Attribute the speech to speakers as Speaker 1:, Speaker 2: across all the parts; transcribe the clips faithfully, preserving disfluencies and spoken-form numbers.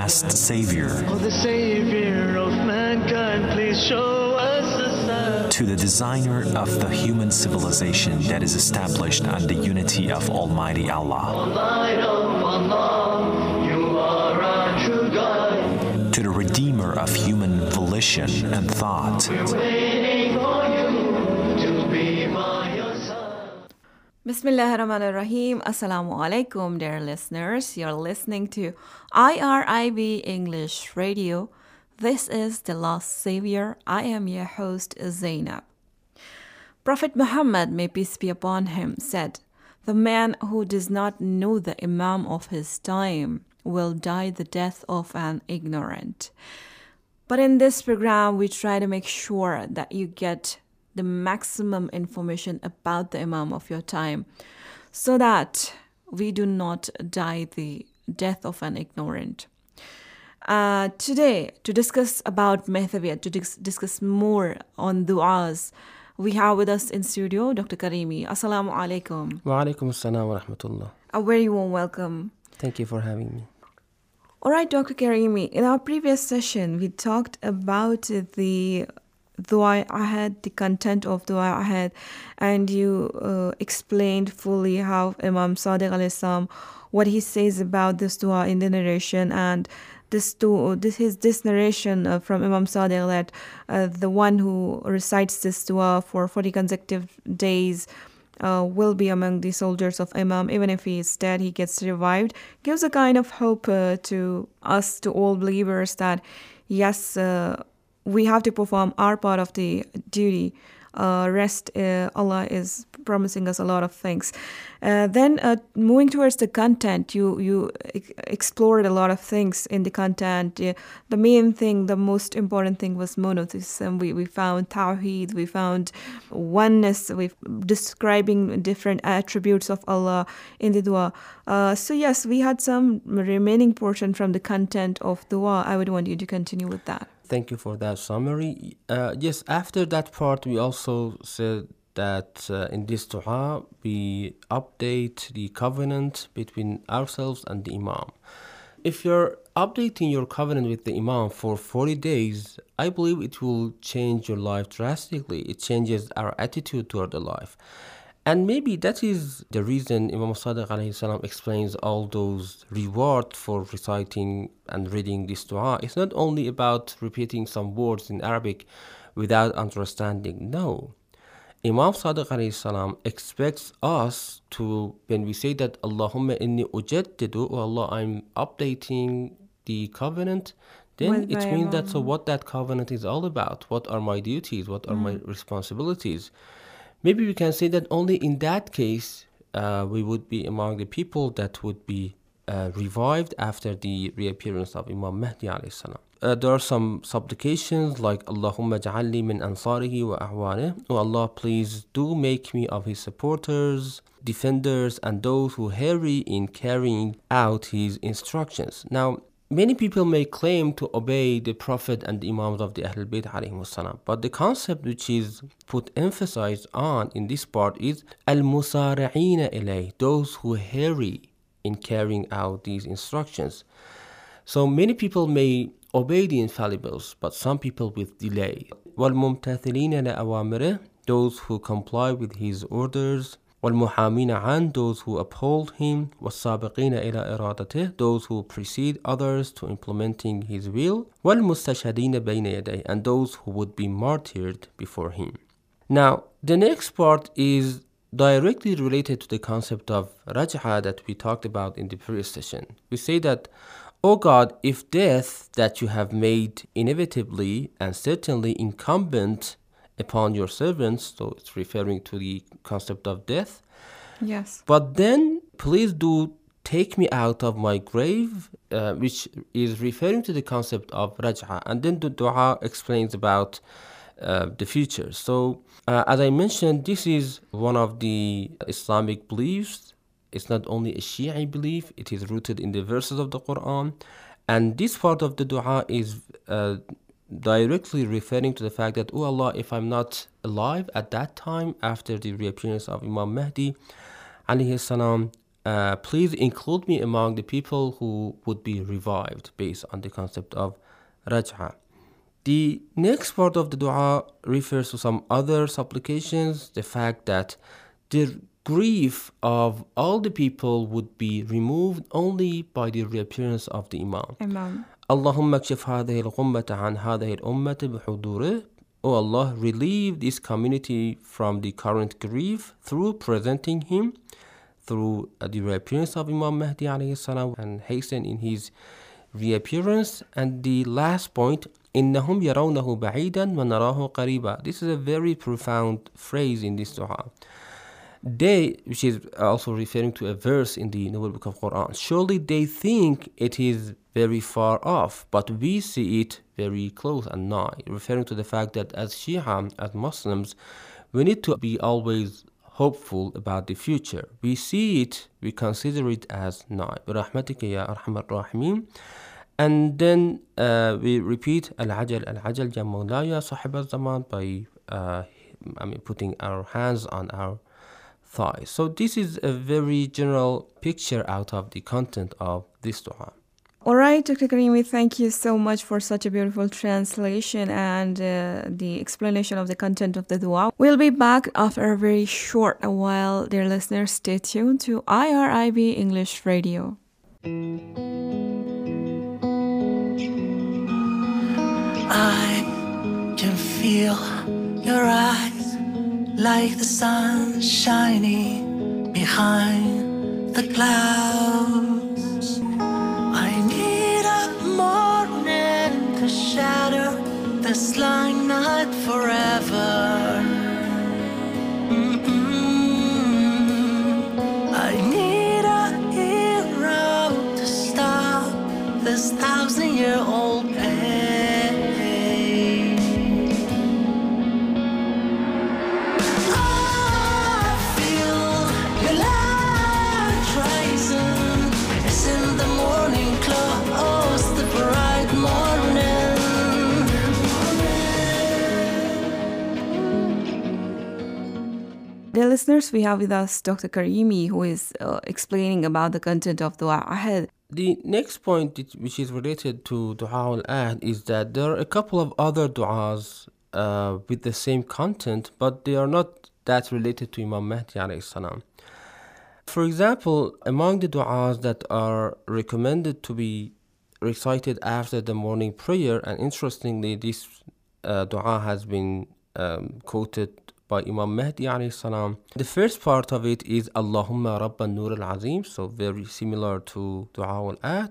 Speaker 1: last Savior.
Speaker 2: Oh, the Savior of mankind, please show us a sign.
Speaker 1: To the designer of the human civilization that is established on the unity of Almighty Allah.
Speaker 2: O light of Allah, you are our true guide.
Speaker 1: To the redeemer of human volition and thought.
Speaker 2: We're waiting for you to be by your side.
Speaker 3: Bismillah ar-Rahman ar-Rahim. Assalamu alaikum, dear listeners. You're listening to I R I B English Radio. This is The Last Savior. I am your host, Zainab. Prophet Muhammad, may peace be upon him, said, "The man who does not know the Imam of his time will die the death of an ignorant." But in this program, we try to make sure that you get the maximum information about the Imam of your time so that we do not die the death of an ignorant. Uh, today, to discuss about Mehthaviyat, to dis- discuss more on du'as, we have with us in studio Doctor Karimi. Assalamu alaikum.
Speaker 4: Wa alaikum assalam wa rahmatullah.
Speaker 3: A very warm welcome.
Speaker 4: Thank you for having me.
Speaker 3: All right, Doctor Karimi, in our previous session, we talked about the Dua Ahad, the content of Dua Ahad, and you uh, explained fully how Imam Sadiq alayhi salam, what he says about this Dua in the narration, and this to this his this narration uh, from Imam Sadiq that uh, the one who recites this Dua for forty consecutive days uh, will be among the soldiers of Imam. Even if he is dead, he gets revived. Gives a kind of hope uh, to us, to all believers, that yes, uh, we have to perform our part of the duty. Uh, rest, uh, Allah is promising us a lot of things. Uh, then uh, moving towards the content, you you ex- explored a lot of things in the content. Uh, the main thing, the most important thing was monotheism. We, we found Tawheed, we found oneness, we describing different attributes of Allah in the dua. Uh, so yes, we had some remaining portion from the content of dua. I would want you to continue with that.
Speaker 4: Thank you for that summary. Uh, yes, after that part, we also said that uh, in this dua, we update the covenant between ourselves and the Imam. If you're updating your covenant with the Imam for forty days, I believe it will change your life drastically. It changes our attitude toward the life. And maybe that is the reason Imam Sadiq alayhi salam explains all those rewards for reciting and reading this dua. It's not only about repeating some words in Arabic without understanding. No. Imam Sadiq alayhi salam expects us to, when we say that Allahumma inni ujaddidu, oh Allah, I'm updating the covenant, then
Speaker 3: With
Speaker 4: it
Speaker 3: my
Speaker 4: means that so
Speaker 3: Imam.
Speaker 4: what that covenant is all about. What are my duties? What are my responsibilities? Maybe we can say that only in that case uh, we would be among the people that would be uh, revived after the reappearance of Imam Mahdi alayhi salam. Uh, there are some supplications like Allahumma ja'alni min ansarihi wa ahwanih. Oh Allah, please do make me of his supporters, defenders, and those who hurry in carrying out his instructions. Now, many people may claim to obey the Prophet and the Imams of the Ahlul Bayt alayhimus salam, but the concept which is put emphasis on in this part is al-musari'ina ilay, those who hurry in carrying out these instructions. So many people may obey the infallibles, but some people with delay. Wal-mumtathilina la-awamire, those who comply with his orders. وَالْمُحَامِينَ عَنْ, those who uphold him. وَالسَّابِقِينَ إِلَىٰ إِرَادَتِهِ, those who precede others to implementing his will. وَالْمُسْتَشْهَدِينَ بَيْنَ يَدَيْهِ, and those who would be martyred before him. Now, the next part is directly related to the concept of raj'a that we talked about in the previous session. We say that, O God, if death that you have made inevitably and certainly incumbent upon your servants, so it's referring to the concept of death.
Speaker 3: Yes.
Speaker 4: But then please do take me out of my grave, uh, which is referring to the concept of raj'a. And then the dua explains about uh, the future. So uh, as I mentioned, this is one of the Islamic beliefs. It's not only a Shia belief, it is rooted in the verses of the Quran. And this part of the dua is uh, directly referring to the fact that, oh Allah, if I'm not alive at that time after the reappearance of Imam Mahdi alayhi salam, uh, please include me among the people who would be revived, based on the concept of raj'a. The next part of the dua refers to some other supplications, the fact that the grief of all the people would be removed only by the reappearance of the Imam.
Speaker 3: Imam.
Speaker 4: اللهم اكشف هذه الغمة عن هذه الأمة بحضوره. O Allah, relieve this community from the current grief through presenting him, through uh, the reappearance of Imam Mahdi alayhi salam, and hasten in his reappearance. And the last point, إنهم يرونه بعيدا ونراه قريبا. This is a very profound phrase in this dua. They, which is also referring to a verse in the Noble Book of Quran, surely they think it is very far off, but we see it very close and nigh, referring to the fact that as Shia, as Muslims, we need to be always hopeful about the future. We see it, we consider it as nigh. برحمتك يا أرحم الراحمين. And then uh, we repeat Al-Ajal, Al-Ajal, Ya Mawlaya, Sahib al-Zaman, by uh, I mean, putting our hands on our thighs. So this is a very general picture out of the content of this dua.
Speaker 3: All right, Doctor Karimi, thank you so much for such a beautiful translation and uh, the explanation of the content of the dua. We'll be back after a very short while. Dear listeners, stay tuned to I R I B English Radio.
Speaker 5: I can feel your eyes like the sun shining behind the clouds. I need a morning to shatter this long night forever. Mm-mm. I need a hero to stop this thousand-year-old pain.
Speaker 3: Dear listeners, we have with us Doctor Karimi, who is uh, explaining about the content of Dua Ahad.
Speaker 4: The next point, which is related to Dua al-Ahd, is that there are a couple of other du'as uh, with the same content, but they are not that related to Imam Mahdi alayhi salam. For example, among the du'as that are recommended to be recited after the morning prayer, and interestingly, this uh, du'a has been um, quoted by Imam Mahdi alayhi salam. The first part of it is Allahumma Rabban Nur al-Azim, so very similar to Dua al-Ahd.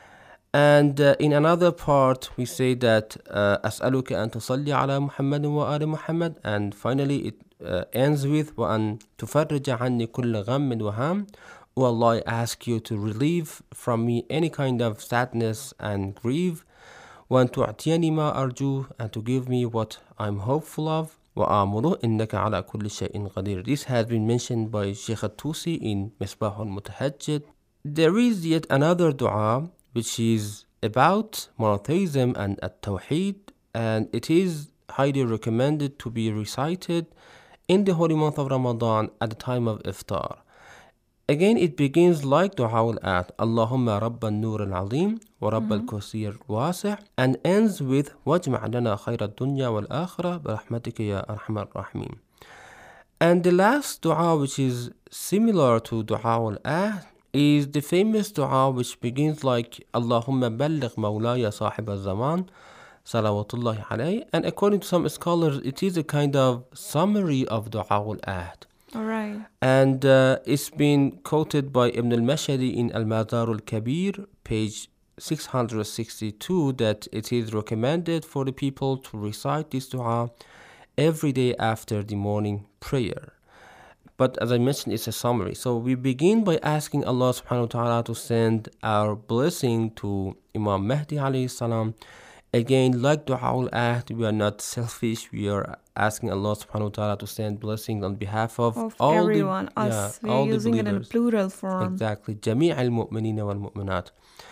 Speaker 4: And uh, in another part we say that As'aluka an tusalli ala Muhammadin wa ali Muhammad, and finally it uh, ends with wa an tufarrija anni kulla ghammin wa ham. O Allah, I ask you to relieve from me any kind of sadness and grief, wa an tu'tiyani ma arju, and to give me what I'm hopeful of. وآمره إنك على كل شيء قدير. This has been mentioned by Sheikh At-Tusi in Misbah al-Mutahajjid. There is yet another dua which is about monotheism and at-Tawheed, and it is highly recommended to be recited in the holy month of Ramadan at the time of iftar. Again, it begins like Dua al-Ahd, Allahumma Rabban Nur al-Azim wa Rabb al-Kursi al-Wasi', and ends with Wajma' lana khayra ad-dunya wal-akhirah bi rahmatika ya arhamar rahimin. And the last dua, which is similar to Dua al-Ahd, is the famous dua which begins like Allahumma balligh mawlaya sahib al-zaman salawatullahi alayhi, and according to some scholars it is a kind of summary of Dua al-Ahd.
Speaker 3: All right.
Speaker 4: And uh, it's been quoted by Ibn al-Mashhadi in Al-Mazar al-Kabir, page six hundred sixty-two, that it is recommended for the people to recite this dua every day after the morning prayer. But as I mentioned, it's a summary. So we begin by asking Allah subhanahu wa ta'ala to send our blessing to Imam Mahdi alayhi salam. Again, like Dua al-Ahd, we are not selfish. We are asking Allah subhanahu wa ta'ala to send blessings on behalf of,
Speaker 3: Of
Speaker 4: all
Speaker 3: everyone,
Speaker 4: the,
Speaker 3: us.
Speaker 4: yeah,
Speaker 3: We're
Speaker 4: all
Speaker 3: using
Speaker 4: the
Speaker 3: it in
Speaker 4: believers.
Speaker 3: plural form.
Speaker 4: Exactly. جميع المؤمنين والمؤمنات.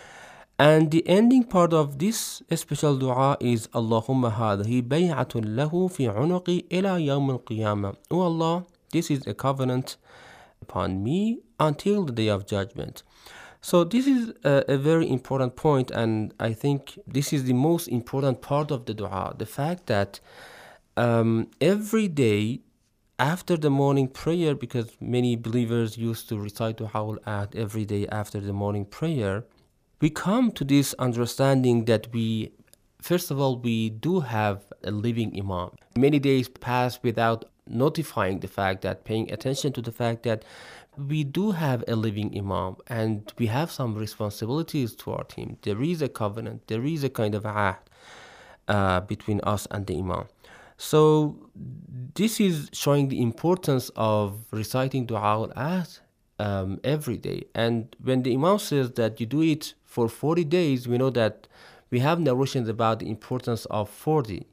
Speaker 4: And the ending part of this special dua is Allahumma هذه بيعة له في عنقي إلى يوم القيامة. Oh Allah, this is a covenant upon me until the day of judgment. So this is a, a very important point, and I think this is the most important part of the dua, the fact that um, every day after the morning prayer, because many believers used to recite Dua al-Ahd every day after the morning prayer, we come to this understanding that we, first of all, we do have a living Imam. Many days pass without notifying the fact that, paying attention to the fact that we do have a living Imam and we have some responsibilities toward him. There is a covenant, there is a kind of ahd uh, between us and the Imam. So this is showing the importance of reciting Dua al-Ahd um, every day. And when the Imam says that you do it for forty days, we know that we have narrations about the importance of forty.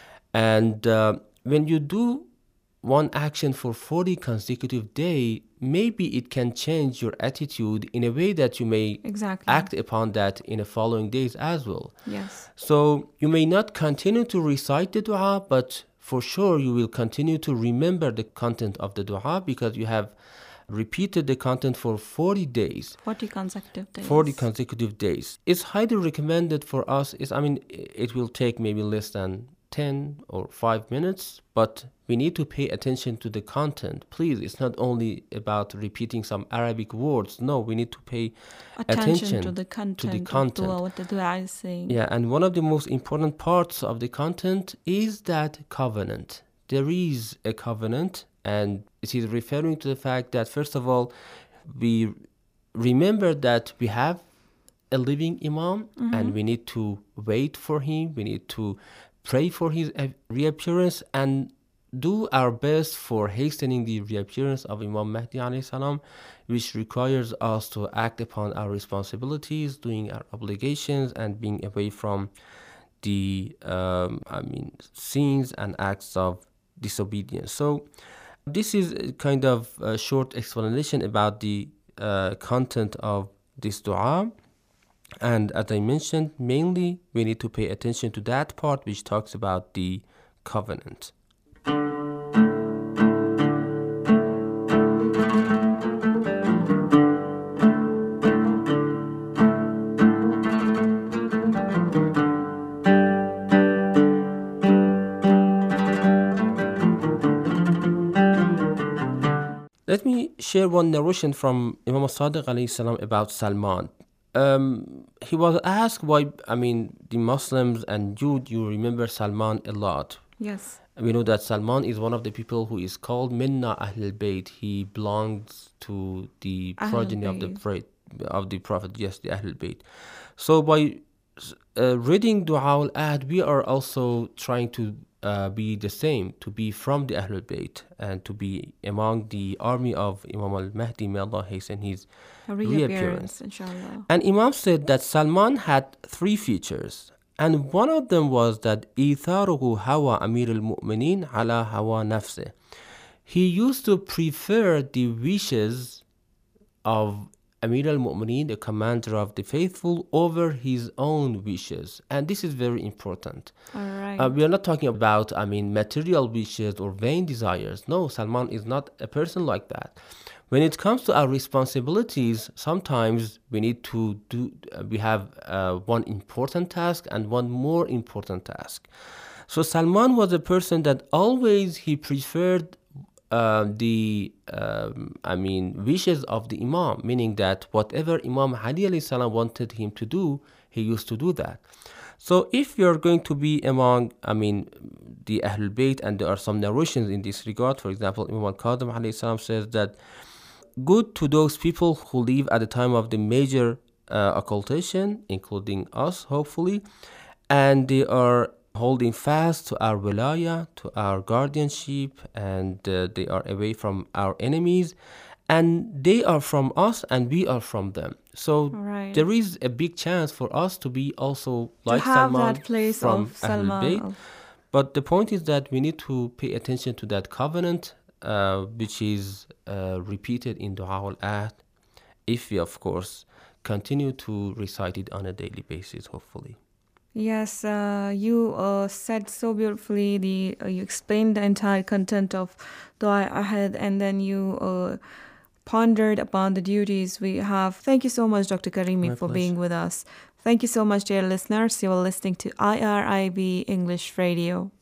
Speaker 4: And uh, when you do one action for forty consecutive days, maybe it can change your attitude in a way that you may
Speaker 3: Exactly.
Speaker 4: act upon that in the following days as well.
Speaker 3: Yes.
Speaker 4: So you may not continue to recite the dua, but for sure you will continue to remember the content of the dua because you have repeated the content for forty days.
Speaker 3: forty consecutive days.
Speaker 4: forty consecutive days. It's highly recommended for us. It's, I mean, it will take maybe less than ten or five minutes, but we need to pay attention to the content. Please, it's not only about repeating some Arabic words. No, we need to pay
Speaker 3: attention,
Speaker 4: attention
Speaker 3: to the content,
Speaker 4: to the content.
Speaker 3: of dua, what the dua is saying.
Speaker 4: Yeah, and one of the most important parts of the content is that covenant. There is a covenant, and it is referring to the fact that, first of all, we remember that we have a living Imam, mm-hmm. and we need to wait for him. We need to pray for his reappearance and do our best for hastening the reappearance of Imam Mahdi alayhi salam, which requires us to act upon our responsibilities, doing our obligations, and being away from the um, I mean sins and acts of disobedience. So this is a kind of a short explanation about the uh, content of this dua. And as I mentioned, mainly we need to pay attention to that part which talks about the covenant. Let me share one narration from Imam Sadiq alayhi salam about Salman. Um, he was asked why, I mean, the Muslims and you, you remember Salman a lot.
Speaker 3: Yes.
Speaker 4: We know that Salman is one of the people who is called Minna Ahlul Bayt. He belongs to the
Speaker 3: Ahlul
Speaker 4: progeny of the,
Speaker 3: Bayt.
Speaker 4: of the Prophet, yes, the Ahlul Bayt. So by uh, reading Dua al-Ahd, we are also trying to uh, be the same, to be from the Ahlul Bayt and to be among the army of Imam al-Mahdi, may Allah hasten his
Speaker 3: A
Speaker 4: reappearance.
Speaker 3: reappearance, inshallah.
Speaker 4: And Imam said that Salman had three features. And one of them was that إِيثَارُهُ هَوَى أَمِيرِ الْمُؤْمِنِينَ عَلَى هَوَى نَفْسِهِ. He used to prefer the wishes of Amir al-Mu'mineen, the commander of the faithful, over his own wishes. And this is very important.
Speaker 3: All right.
Speaker 4: Uh, we are not talking about, I mean, material wishes or vain desires. No, Salman is not a person like that. When it comes to our responsibilities, sometimes we need to do, uh, we have uh, one important task and one more important task. So Salman was a person that always he preferred uh, the, um, I mean, wishes of the Imam, meaning that whatever Imam Ali alayhi salam wanted him to do, he used to do that. So if you're going to be among, I mean, the Ahlul Bayt, and there are some narrations in this regard, for example, Imam al-Qadhim alayhi salam says that good to those people who live at the time of the major uh, occultation, including us, hopefully, and they are holding fast to our wilaya, to our guardianship, and uh, they are away from our enemies, and they are from us and we are from them. So
Speaker 3: Right.
Speaker 4: there is a big chance for us to be also
Speaker 3: To
Speaker 4: like
Speaker 3: have
Speaker 4: Salman
Speaker 3: that place
Speaker 4: from
Speaker 3: of
Speaker 4: Ahlul
Speaker 3: Salman.
Speaker 4: Bayt.
Speaker 3: of-
Speaker 4: But the point is that we need to pay attention to that covenant, uh, which is uh, repeated in Dua al-Ahd, if we, of course, continue to recite it on a daily basis, hopefully.
Speaker 3: Yes, uh, you uh, said so beautifully. The uh, you explained the entire content of Dua Ahad, and then you uh, pondered upon the duties we have. Thank you so much, Doctor Karimi,
Speaker 4: My
Speaker 3: for
Speaker 4: pleasure.
Speaker 3: being with us. Thank you so much, dear listeners. You are listening to I R I B English Radio.